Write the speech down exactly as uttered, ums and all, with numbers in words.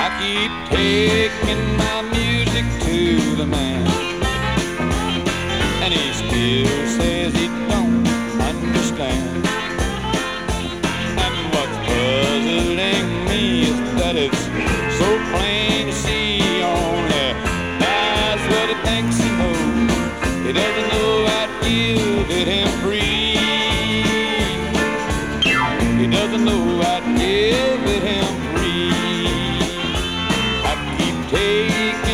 I keep taking my music to the man, and he still says he don't understand. And what's puzzling me is that it's so plain to see only that's what he thinks he knows. He doesn't know I'd give it him free. He doesn't know I'd give it him free. I keep taking